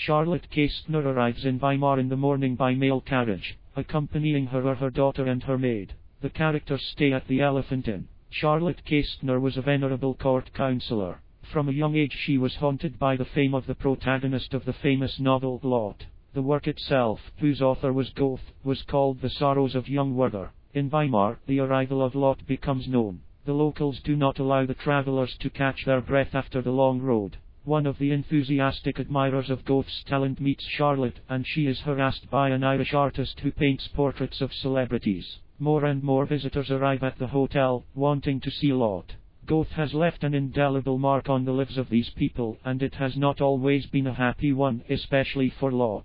Charlotte Kastner arrives in Weimar in the morning by mail carriage. Accompanying her are her daughter and her maid. The characters stay at the Elephant Inn. Charlotte Kastner was a venerable court counselor. From a young age she was haunted by the fame of the protagonist of the famous novel Lot. The work itself, whose author was Goethe, was called The Sorrows of Young Werther. In Weimar, the arrival of Lot becomes known. The locals do not allow the travelers to catch their breath after the long road. One of the enthusiastic admirers of Goethe's talent meets Charlotte, and she is harassed by an Irish artist who paints portraits of celebrities. More and more visitors arrive at the hotel, wanting to see Lot. Goethe has left an indelible mark on the lives of these people, and it has not always been a happy one, especially for Lot.